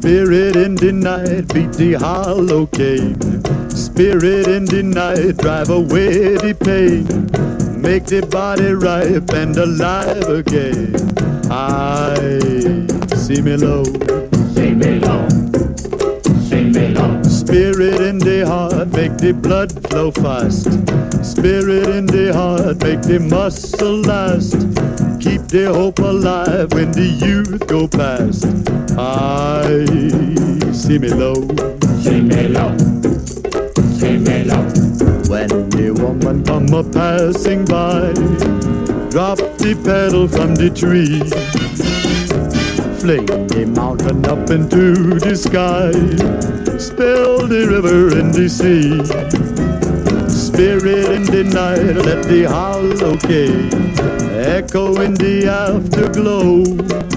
Spirit in the night, beat the hollow cane. Spirit in the night, drive away the pain. Make the body ripe and alive again. I see me low, see me low, see me low. Spirit in the heart, make the blood flow fast. Spirit in the heart, make the muscle last. Keep the hope alive when the youth go past. I see me low, see me low, see me low. when the woman come a passing by, drop the pedal from the tree, fling the mountain up into the sky, spill the river in the sea. Spirit in the night, let the hollow cane echo in the afterglow.